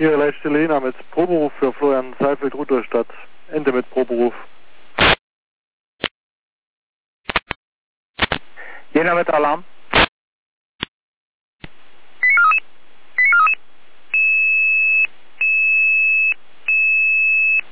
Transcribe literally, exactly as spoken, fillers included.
Ihre Leitstelle Jena mit Proberuf für Florian Seifeld, Rudolstadt. Ende mit Proberuf. Jena mit Alarm.